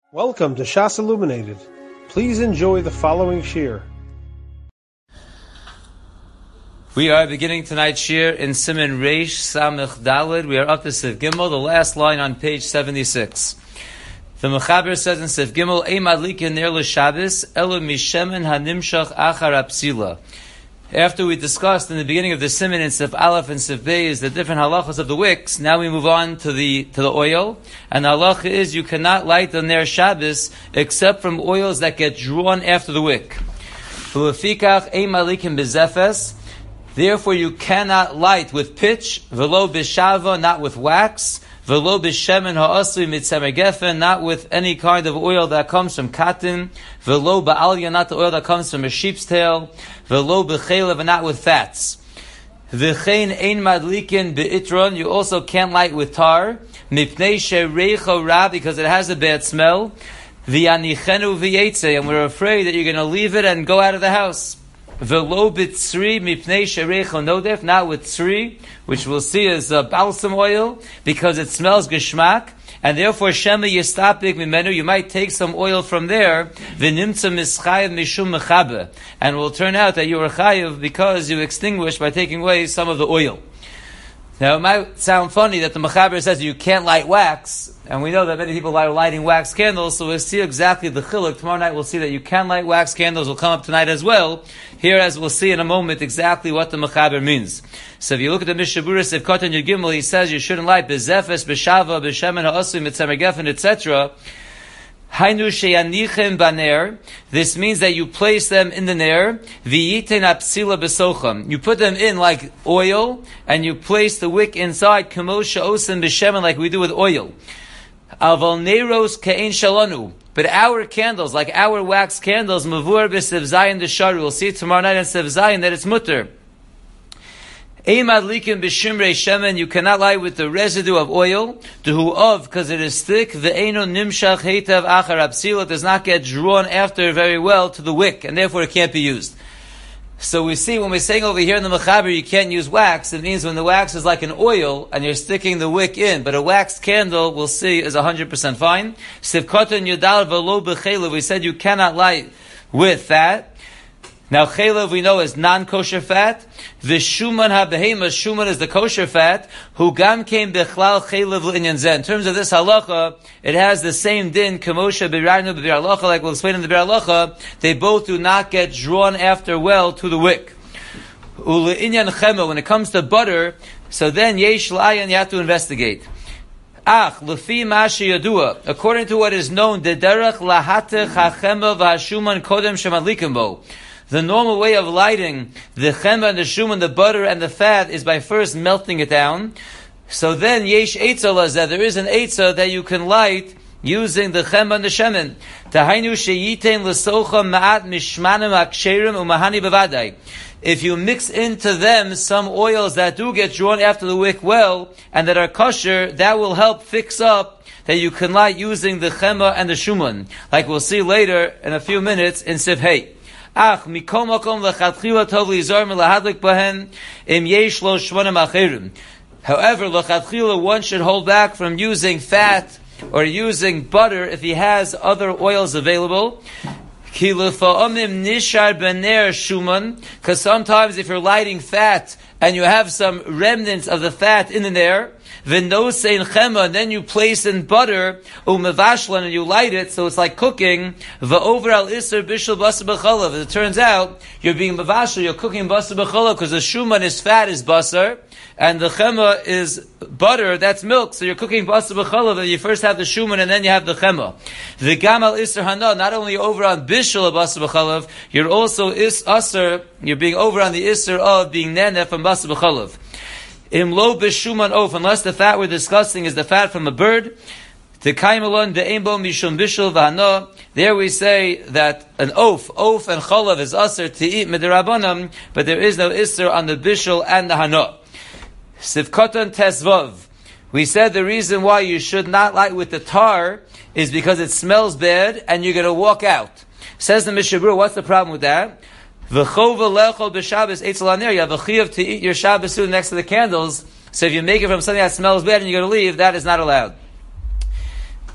Welcome to Shas Illuminated. Please enjoy the following shir. We are beginning tonight's shir in Siman Reish Samech Daled. We are up to Sif Gimel, the last line on page 76. The Mechaber says in Sif Gimel, Ein madlikin ner l'Shabbos, elu mishemen hanimshach achar apsila. After we discussed in the beginning of the Siman in Sif Aleph and Sif Beis the different halachas of the wicks, now we move on to the oil. And the halacha is you cannot light the ner Shabbos except from oils that get drawn after the wick. V'lefikach ein madlikin bezefes. Therefore you cannot light with pitch, velo b'shava, not with wax, velo b'shemen ha'asui mitzemer gefen, not with any kind of oil that comes from cotton, velo ba'alya, not the oil that comes from a sheep's tail, velo b'chelev, and not with fats. V'chein ein madlikin be'itron, you also can't light with tar, mipnei she'reicho ra, because it has a bad smell, v'yanichenu v'yetze, and we're afraid that you're going to leave it and go out of the house. Velo b'tzri mipnei shereicho nodef, not with tzri, which we'll see is balsam oil, because it smells geshmak, and therefore shema yistapik mimenu, you might take some oil from there, v'nimtza mischayev mishum mechabe, and it will turn out that you are chayev because you extinguish by taking away some of the oil. Now it might sound funny that the Mechaber says you can't light wax, and we know that many people are lighting wax candles, so we'll see exactly the chiluk. Tomorrow night we'll see that you can light wax candles, will come up tonight as well. Here, as we'll see in a moment, exactly what the Mechaber means. So if you look at the Mishabura Sif Kotan Yud Gimel, he says you shouldn't light bezefes, b'shava, b'shemen ha'asui, mitzemer gefen, etc. Hainu sheyanichem baner. This means that you place them in the ner. V'yiten apsila besocham. You put them in like oil, and you place the wick inside. Kamo she'osim b'shemen, like we do with oil. Aval neiros ke'en shalanu. But our candles, like our wax candles, mavur b'sev zayin desharu. We'll see tomorrow night in Sev Zayin that it's mutter. Madlikin b'shimrei shemen, you cannot light with the residue of oil, duhu of, because it is thick, ve'eno nimshach heitav achar apsila, it does not get drawn after very well to the wick, and therefore it can't be used. So we see when we're saying over here in the Mechaber you can't use wax, it means when the wax is like an oil, and you're sticking the wick in, but a wax candle, we'll see, is 100% fine. Sivkotan yudal v'lo b'chelev, we said you cannot light with that. Now, chelev we know is non-kosher fat. The shuman ha-behema, shuman is the kosher fat. Who gam came bechlal chelev l'inyan zeh. In terms of this halacha, it has the same din, kamosha b'rarnu b'bir halacha, like we'll explain in the bir halacha. They both do not get drawn after well to the wick. U'le'inyan chema, when it comes to butter, so then yesh la'ayan, you have to investigate. Lefi mashi yadua, according to what is known, the derech lahatech ha-chema v'ha-shuman kodem shemadlikim bo. The normal way of lighting the chema and the shuman, the butter and the fat, is by first melting it down. So then, yesh eitzah lazeh, there is an eitzah that you can light using the chema and the shemen. Tahainu sheyitein l'socha ma'at mishmanim aksherim umahani bevadai. If you mix into them some oils that do get drawn after the wick well, and that are kosher, that will help fix up that you can light using the chema and the shuman. Like we'll see later in a few minutes in Sif Hey. However, l'chatchila one should hold back from using fat or using butter if he has other oils available. Because sometimes if you're lighting fat and you have some remnants of the fat in there, then you place in butter, and you light it, so it's like cooking. As it turns out, you're being mavashal, you're cooking basar b'cholov, because the shuman is fat, is basar, and the chema is butter, that's milk, so you're cooking basar b'cholov, and you first have the shuman, and then you have the chema. The gamal iser hana, not only over on bishul basar b'cholov, you're also you're being over on the iser of being neneh from basar b'cholov. Imlo b'shuman oaf, unless the fat we're discussing is the fat from a bird. There we say that an oaf and cholav is aser to eat midirabanam, but there is no iser on the bishul and the hana. Sivkotan tesvav. We said the reason why you should not light with the tar is because it smells bad and you're going to walk out. Says the Mishabur, what's the problem with that? V'chova lechol b'Shabbos eitz laner. You have a chiyuv to eat your Shabbos food next to the candles. So if you make it from something that smells bad and you're going to leave, that is not allowed.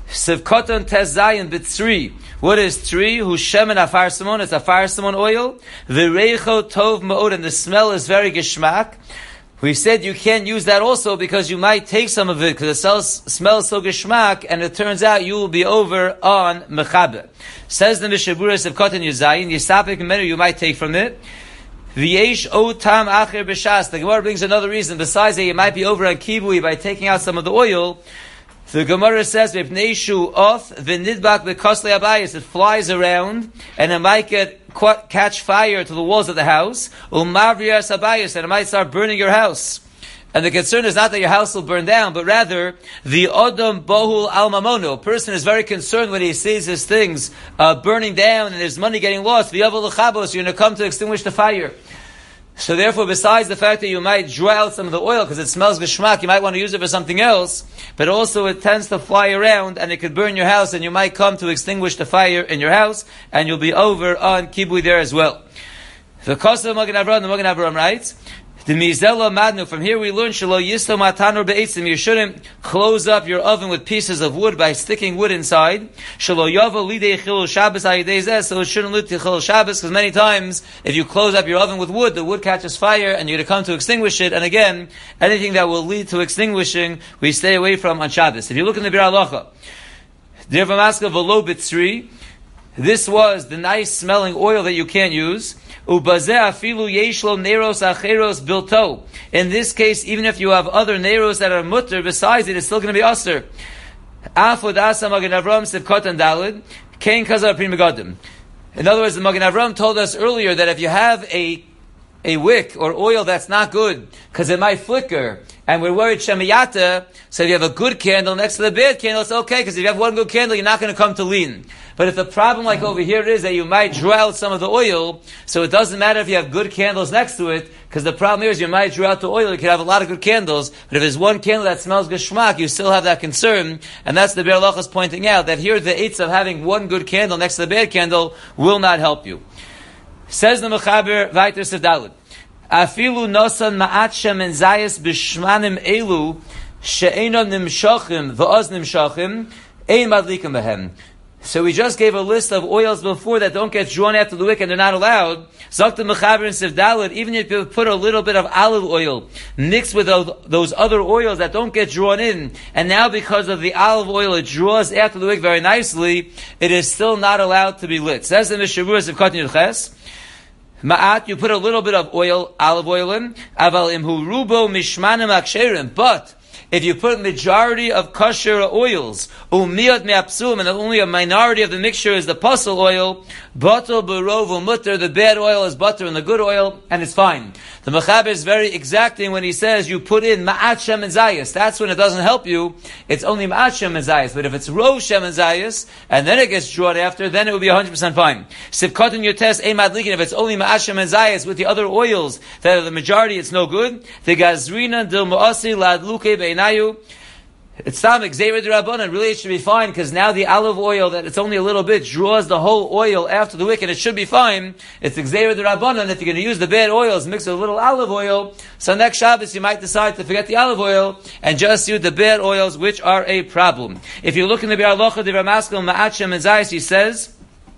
Sivkoton Tezayin B'Tzri. What is Tzri? Who Shemen Afar Simon? It's Afar Simon oil. V'Reicho Tov Ma'od, and the smell is very geshmak. We said you can't use that also because you might take some of it because it smells so geshmak, and it turns out you will be over on Mechaber. Says the Mishaburas of Kotan Yuzayin, Yisapik Menu you might take from it. V'yesh o tam acher b'shas. The Gemara brings another reason besides that you might be over on kibui by taking out some of the oil. The Gemara says, "V'pneishu off v'nidbak b'kosle abayis." It flies around and it might catch fire to the walls of the house. U'mavriyas abayis, and it might start burning your house. And the concern is not that your house will burn down, but rather the odom bohul al mamono. A person is very concerned when he sees his things burning down and his money getting lost. V'yavol l'chabos, you're going to come to extinguish the fire. So therefore, besides the fact that you might draw out some of the oil because it smells geshmak, you might want to use it for something else, but also it tends to fly around and it could burn your house, and you might come to extinguish the fire in your house, and you'll be over on kibui there as well. The Kosev Magen Avraham writes, the Mizela Madnu, from here we learn, Shelo Yislo Matanor Be'etzim, you shouldn't close up your oven with pieces of wood by sticking wood inside. Shelo Yavo Lidei Chilul Shabbos Ayidei Zeh, so it shouldn't lead to Chilul Shabbos, because many times, if you close up your oven with wood, the wood catches fire, and you're going to come to extinguish it, and again, anything that will lead to extinguishing, we stay away from on Shabbos. If you look in the Bir Halacha, Deir V'Maska V'lo B'Tzri, this was the nice smelling oil that you can't use. In this case, even if you have other neros that are mutter besides it, it's still going to be aser. In other words, the Magen Avraham told us earlier that if you have a wick or oil that's not good, because it might flicker, and we're worried shemiyata, so if you have a good candle next to the bad candle, it's okay, because if you have one good candle, you're not going to come to lean. But if the problem like over here is that you might draw out some of the oil, so it doesn't matter if you have good candles next to it, because the problem here is you might draw out the oil, you could have a lot of good candles, but if there's one candle that smells geshmak, you still have that concern, and that's the Be'er Halacha is pointing out, that here the eitz of having one good candle next to the bad candle will not help you. Says the Mechaber, Vayter Sevdalid, Afilu nosan ma'at shemen zayis b'shmanim elu she'enon nimshachim v'oz nimshachim ein madlikim behem. So we just gave a list of oils before that don't get drawn after the wick and they're not allowed. Zakta Mechaber and Sevdalid, even if you put a little bit of olive oil mixed with those other oils that don't get drawn in, and now because of the olive oil it draws after the wick very nicely, it is still not allowed to be lit. Says in the Shavuos of Kotan Yudches, Ma'at, you put a little bit of oil, olive oil in, aval imhu rubo mishmanim aksherim, but if you put majority of kosher oils, umiyot me'apsulim, and only a minority of the mixture is the puzzle oil, batal barov mutter, the bad oil is butter and the good oil, and it's fine. The Mechaber is very exacting when he says you put in ma'at shemen zayis. That's when it doesn't help you. It's only ma'at shemen zayis. But if it's rov shemen zayis, and then it gets drawn after, then it will be 100% fine. Sivkotin yotes eimad likin, if it's only ma'at shemen zayis with the other oils that are the majority, it's no good. The gazrina dil ma'asi lad luke be'inayu. It's tamek zera d'Rabbanan. Really, it should be fine because now the olive oil that it's only a little bit draws the whole oil after the wick, and it should be fine. It's zera d'Rabbanan. If you're going to use the bad oils, mix with a little olive oil. So next Shabbos you might decide to forget the olive oil and just use the bad oils, which are a problem. If you look in the Bir Halacha, the Ramaskel Ma'at Shemen Zayis, he says,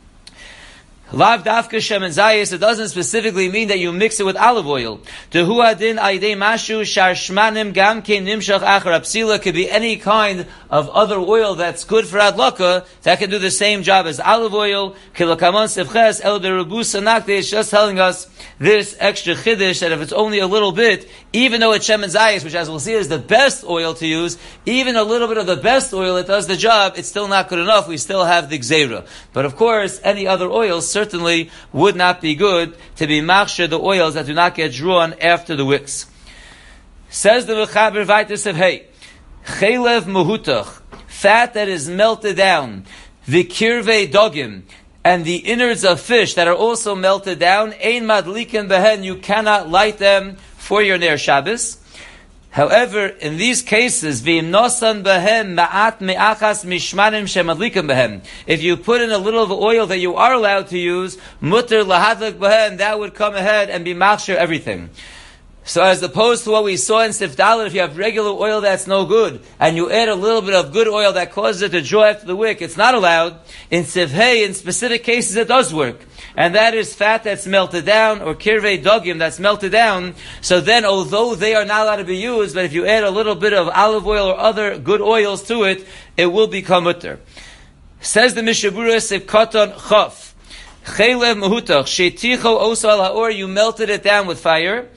Lav dafka shemen zayis, it doesn't specifically mean that you mix it with olive oil. Dehu adin aydei mashu shar shmanim gam kein nimshach achar apsila, could be any kind of other oil that's good for adlaka, that can do the same job as olive oil. Kilakamon sevches el derubusa nakde, is just telling us this extra chiddush, that if it's only a little bit, even though it's shemen zayis, which as we'll see is the best oil to use, even a little bit of the best oil that does the job, it's still not good enough. We still have the gzeira. But of course, any other oils certainly would not be good to be machshir the oils that do not get drawn after the wicks. Says the Mechaber Vaitis of Hey, Chelev Muhutach, fat that is melted down, the kirvei dogim, and the innards of fish that are also melted down, ein madlikin behen, you cannot light them for your Ner Shabbos. However, in these cases, v'im nosan behem ma'at me'achas mishmanim shemadlikim behem. If you put in a little of oil that you are allowed to use, mutter lahadlik behem, that would come ahead and be machshir everything. So as opposed to what we saw in Sif Dalet, if you have regular oil that's no good, and you add a little bit of good oil that causes it to draw after the wick, it's not allowed. In Sif Hey, in specific cases, it does work. And that is fat that's melted down, or kirvei dogim that's melted down. So then, although they are not allowed to be used, but if you add a little bit of olive oil or other good oils to it, it will become mutter. Says the Mishabura Sif Katan Chaf. Chelev Mahutach, Sheticho Osal Haor, you melted it down with fire.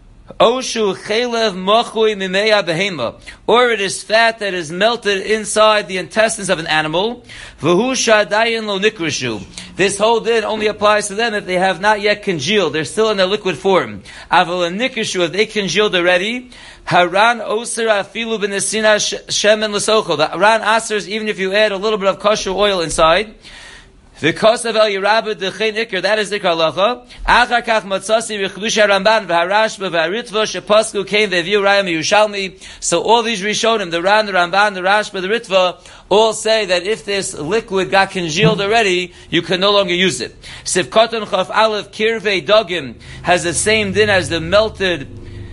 Oshu chelev machui mimeya behema, or it is fat that is melted inside the intestines of an animal. V'hu shadayin lo nikrushu. This whole din only applies to them if they have not yet congealed; they're still in their liquid form. Aval nikrushu, if they congealed already. Haran oser afilu b'nesina shemen l'sochel. The Haran asers even if you add a little bit of kosher oil inside. Because of El Yerabah Dechein Iker, that is Iker Halacha. Achar Kach Matzasi V'Chedusha Ramban V'Harashba V'Haritva Shepasku came V'Eviu Raya Miyushalmi. So all these Rishonim, the Ran, the Ramban, the Rashba, the Ritva, all say that if this liquid got congealed already, you can no longer use it. Sivkoton Chaf Aleph Kirvei Dogim has the same din as the melted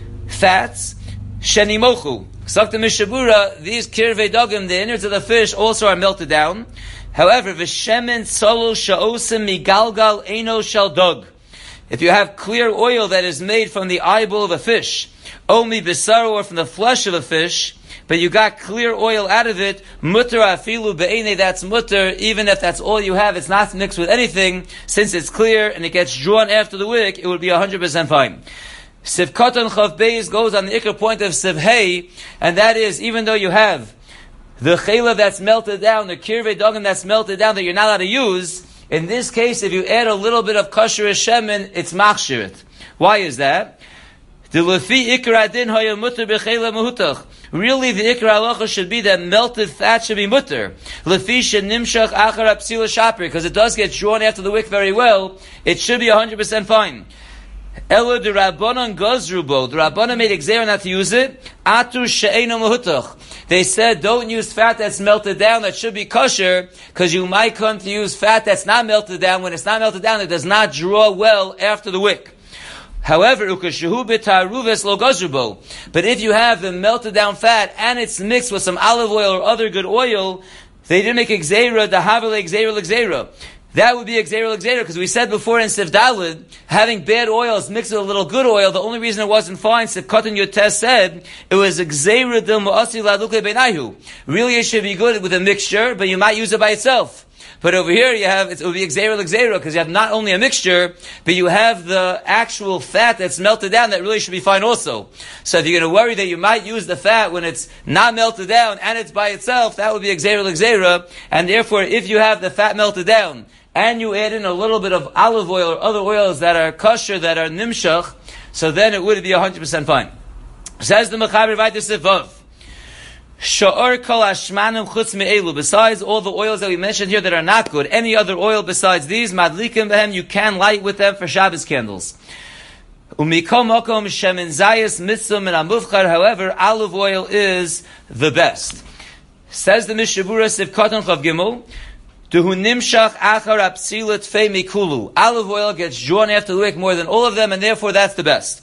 fats. Shenimochu. Sakta Mishabura, these Kirvei Dogim, the innards of the fish, also are melted down. However, v'shemen tzolul sha'osim migalgal eino shel dog. If you have clear oil that is made from the eyeball of a fish, omi bisar, or from the flesh of a fish, but you got clear oil out of it, mutter afilu be'ene, that's mutter, even if that's all you have, it's not mixed with anything, since it's clear and it gets drawn after the wick, it would be 100% fine. Siv Katan Chav Beis goes on the ikar point of Siv Hey, and that is, even though you have the chelev that's melted down, the kirvei dogim that's melted down that you're not allowed to use, in this case, if you add a little bit of kosher shemen, it's machshirit. Why is that? The lefi ikra din haya mutter b'chelev mahutach. Really, the ikra halacha should be that melted fat should be mutter. Lefi shenimshach achar apsila shapir, because it does get drawn after the wick very well. It should be 100% fine. Elo the Rabbanon gozrubo. The Rabbanon made exer not to use it. Atu she'eno mahutach. They said, don't use fat that's melted down, that should be kosher, because you might come to use fat that's not melted down. When it's not melted down, it does not draw well after the wick. However, ukashehu b'taruves lo gozrubo. But if you have the melted down fat, and it's mixed with some olive oil or other good oil, they didn't make exera, the havele exera. That would be exera, because we said before in Sif Daled, having bad oils mixed with a little good oil, the only reason it wasn't fine, Sif Katan Yotes said, it was exera del mu'asi laduke benayu. Really it should be good with a mixture, but you might use it by itself. But over here you have, it would be exera, because you have not only a mixture, but you have the actual fat that's melted down that really should be fine also. So if you're going to worry that you might use the fat when it's not melted down and it's by itself, that would be exera, and therefore if you have the fat melted down, and you add in a little bit of olive oil or other oils that are kosher, that are nimshach, so then it would be 100% fine. Says the Mechaber Vayter Sivav. Sha'or kol hashmanim chutz me'elu. Besides all the oils that we mentioned here that are not good, any other oil besides these, madlikim behem, you can light with them for Shabbos candles. Umikol mokom shemen zayis mitzvah min amufchar. However, olive oil is the best. Says the Mishabura Siv Katan Chav Gimel. Olive oil gets drawn after the wick more than all of them, and therefore that's the best.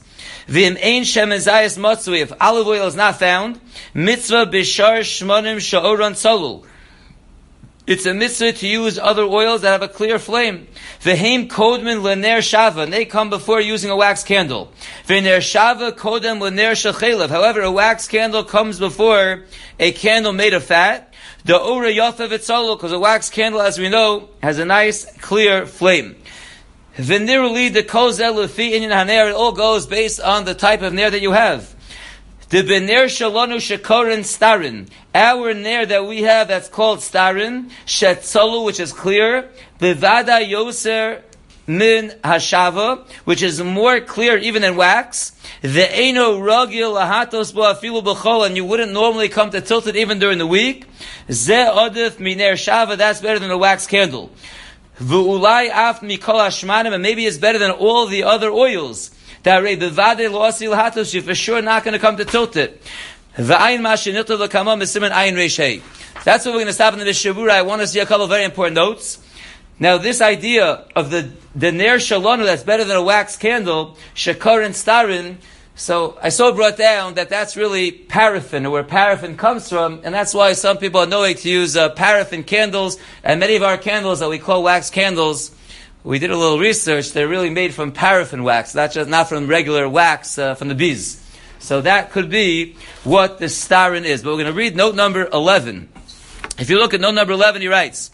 If olive oil is not found, mitzvah bishar shmonim sha'oran tzolul. It's a mitzvah to use other oils that have a clear flame. V'heim kodmin l'ner shava. And they come before using a wax candle. V'ner shava kodem l'ner shechelev. However, a wax candle comes before a candle made of fat. The ora yafa v'tzolul, because a wax candle, as we know, has a nice, clear flame. V'niruli the kozel l'fi inyan haner. It all goes based on the type of ner that you have. The bener shalonu shekorin starin. Our ner that we have that's called starin, shetzolu, which is clear, bevada yoser min hashava, which is more clear even than wax. The eino ragil lahatos bo afilu b'chol, and you wouldn't normally come to tilt it even during the week. Ze odif miner shava, that's better than a wax candle. V'ulai af mikol hashmanim, and maybe it's better than all the other oils. That you're for sure not going to come to tilt it. That's where we're going to stop in the Mishabura. I want to see a couple of very important notes. Now, this idea of the ner shalonu that's better than a wax candle, shekar and starin, So I saw brought down that that's really paraffin, or where paraffin comes from, and that's why some people are knowing to use paraffin candles, and many of our candles that we call wax candles, we did a little research, they're really made from paraffin wax, not from regular wax from the bees. So that could be what the starin is. But we're going to read note number 11. If you look at note number 11, he writes,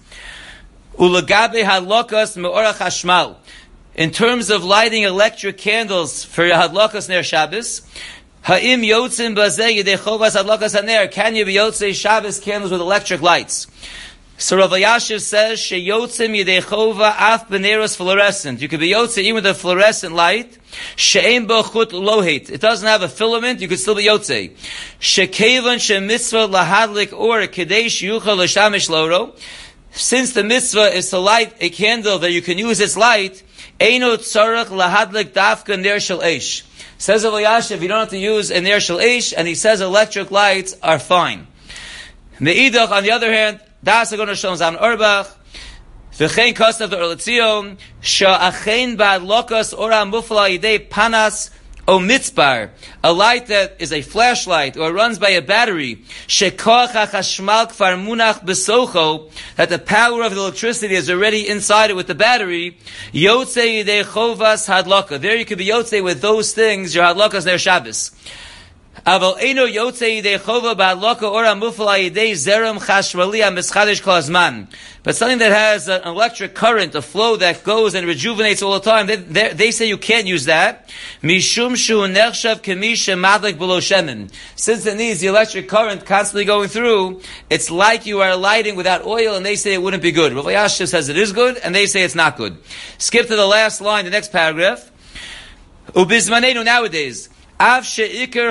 Ulagabe hadlokas me'orach hashmal. In terms of lighting electric candles for hadlokas ner Shabbos, ha'im yotzim bazeh yedei chovas hadlokas haner. Can you be yotzei Shabbos candles with electric lights? So Rav Elyashiv says, sheyotzim yedei chova af beneros fluorescent. You could be yotzei even with a fluorescent light. She'ein bo chut lohet. It doesn't have a filament, you could still be yotzei. Shekevan shemitzvah lahadlik or kedei sheyuchal l'shamish loro. Since the mitzvah is to light a candle that you can use its light, eino tzarech lahadlik dafka ner shel eish. Says Rav Elyashiv, you don't have to use a ner shel eish, and he says electric lights are fine. Me'idach, on the other hand, Das Agon Shalom Zan Orbach, V'chein Kostav the Orletzion, Sha'achein Bad Lokas Ora Mufla Yidei Panas O Mitzbar, a light that is a flashlight or runs by a battery, Shekoach HaChashmal Kfar Munach Besocho, that the power of the electricity is already inside it with the battery, Yotzei Yidei Chovas Hadloka. There you could be Yotzei with those things, your Hadlokas Ner Shabbos. Aval eino yotzei yidei chova ba'adloka ora mufla yidei zerem chashmali ha'mischadesh kol hazman. But something that has an electric current, a flow that goes and rejuvenates all the time, they say you can't use that. Mishum shu nechshav kemi shemadlik below shemen. Since it needs the electric current constantly going through, it's like you are lighting without oil, and they say it wouldn't be good. Rav Elyashiv says it is good, and they say it's not good. Skip to the last line, the next paragraph. Ubizmanenu nowadays. Even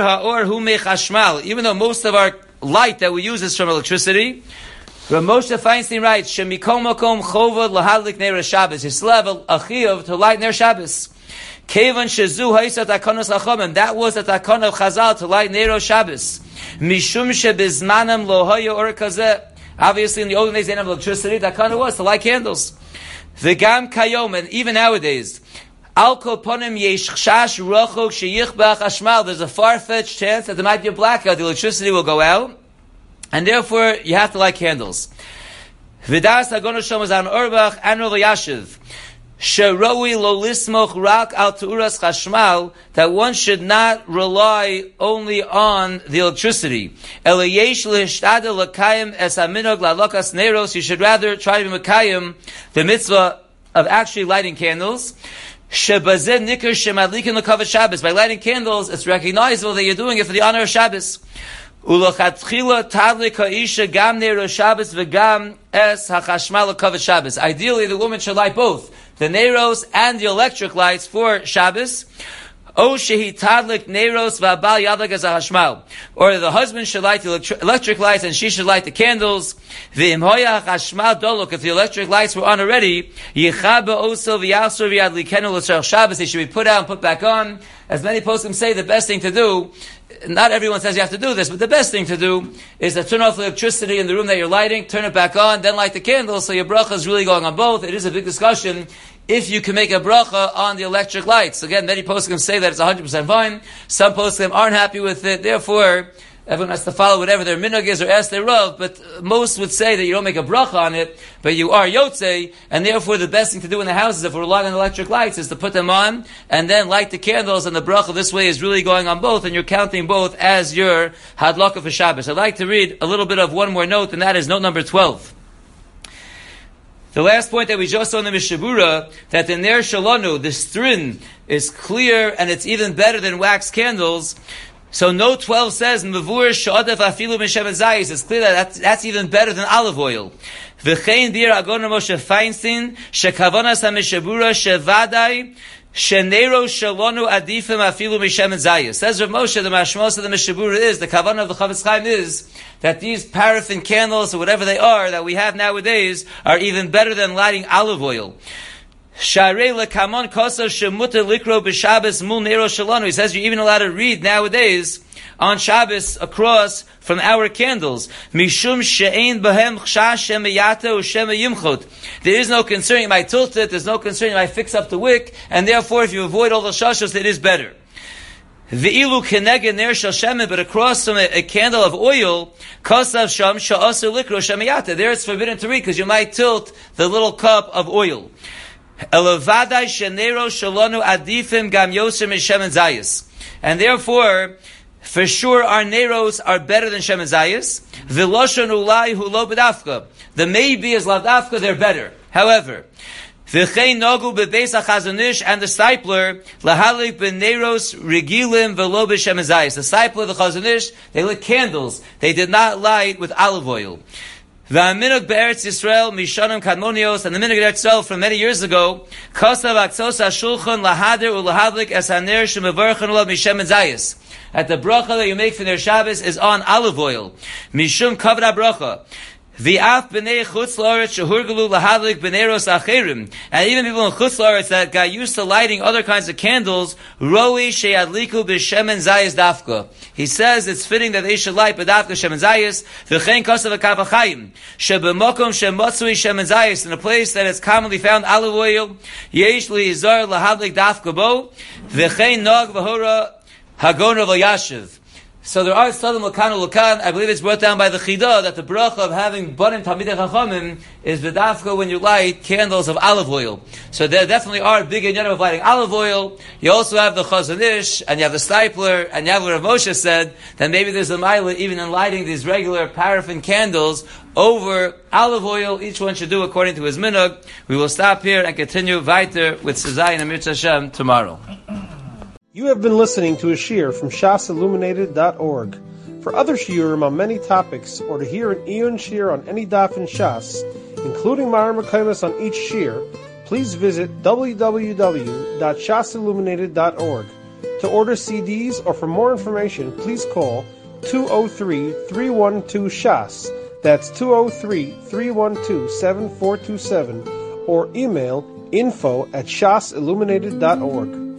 though most of our light that we use is from electricity, Rav Moshe Feinstein writes, "Shemikol makom chovod lahadlik ner Shabbos." You still have a chiyuv to light ner Shabbos. Kevan shezu ha'isat takonos lachomim. That was the takon of Chazal to light ner Shabbos. Mishum shebizmanam lo haya or kazeh. Obviously, in the olden days, they didn't have electricity. The takon was to light candles. V'gam kayom, and even nowadays. There's a far-fetched chance that there might be a blackout. The electricity will go out, and therefore you have to light candles. Vidas Agon Shalom Zan Orbach and Rav Elyashiv. Sheroi lo lismoch rak al turas chashmal, that one should not rely only on the electricity. Elayesh lehishtadel lakayim es aminog lalokas neros. You should rather try to be mekayim the mitzvah of actually lighting candles. By lighting candles, it's recognizable that you're doing it for the honor of Shabbos. Ideally, the woman should light both the neros and the electric lights for Shabbos. Or the husband should light the electric lights and she should light the candles. If the electric lights were on already, they should be put out and put back on. As many poskim say, the best thing to do, not everyone says you have to do this, but the best thing to do is to turn off the electricity in the room that you're lighting, turn it back on, then light the candles, so your bracha is really going on both. It is a big discussion if you can make a bracha on the electric lights. Again, many poskim say that it's 100% fine. Some poskim aren't happy with it. Therefore, everyone has to follow whatever their minhag is or ask their rav. But most would say that you don't make a bracha on it, but you are yotzei, and therefore the best thing to do in the houses, if we're relying on electric lights, is to put them on and then light the candles. And the bracha this way is really going on both, and you're counting both as your hadlaka for Shabbos. I'd like to read a little bit of one more note, and that is note number 12. The last point that we just saw in the Mishabura, that the Ner Shalanu, the strin, is clear and it's even better than wax candles. So note 12 says, Mavur Sha'adaf Afilu Mishemet Zayis. It's clear that that's even better than olive oil. V'chein Bir Agon Moshe Feinstein, Shekavanas HaMishabura Shevadai, Shenero Shalonu Adifim Afilu Mishemet Zayis. Says Rav Moshe, the Mashmos of the Mishabura is, the Kavanah of the Chavetz Chaim is, that these paraffin candles, or whatever they are, that we have nowadays, are even better than lighting olive oil. He says you're even allowed to read nowadays on Shabbos across from our candles. There is no concern you might tilt it, there's no concern you might fix up the wick, and therefore if you avoid all the shashos, it is better. Ve'ilu keneged ner shel shemen, but across from a candle of oil, kasav sham sha'asur likro shemiyata. There it's forbidden to read because you might tilt the little cup of oil. Elavadai shenero shalonu adifim gam yoser mishemen zayis. And therefore, for sure, our neros are better than shemen zayis. V'loshon ulai hu lo b'dafka. The maybe is lavdafka, they're better. However, v'chein nagu bebeis HaChazon Ish and the Stipler lahalik b'neros regilim v'lo b'shemen zayis. The Stipler of the Chazon Ish, they lit candles. They did not light with olive oil. V'aminuk be'eretz Yisrael mishanim kadmonios, and the minhag of Eretz Yisrael from many years ago, kasav aksos hashulchan lahader ulahadlik es haner shemevarchen ulav mishemen zayis. At the bracha that you make for their Shabbos is on olive oil. Mishum kavra bracha. V'af b'nei chutz la'aretz shehurgelu lahadlik b'neiros acherim. And even people in chutz la'aretz that got used to lighting other kinds of candles, roi sheyadliku b'shemen zayis dafka. He says it's fitting that they should light b'dafka shemen zayis. V'chein kasav ha'kav ha'chayim. Shebemokom shemotzui shemen zayis. In a place that is commonly found olive oil, yesh li'izar lahadlik dafka bo. V'chein nog v'hora hagoner v'yashiv. So there are Sadim Lakan Lakan. I believe it's brought down by the Chidah that the bracha of having Banim Talmidei Chachamim is v'dafka when you light candles of olive oil. So there definitely are big inyanim of lighting olive oil. You also have the Chazon Ish, and you have the Stipler, and you have what Rav Moshe said, that maybe there's a mila even in lighting these regular paraffin candles over olive oil. Each one should do according to his minhag. We will stop here and continue weiter with Sezai and Amir Hashem tomorrow. You have been listening to a shiur from shasilluminated.org. For other shiurim on many topics, or to hear an Iyun shiur on any daf in Shas, including Ma'arim Mekaymas on each shiur, please visit www.shasilluminated.org. To order CDs or for more information, please call 203-312-SHAS. That's 203-312-7427, or email info@shasilluminated.org.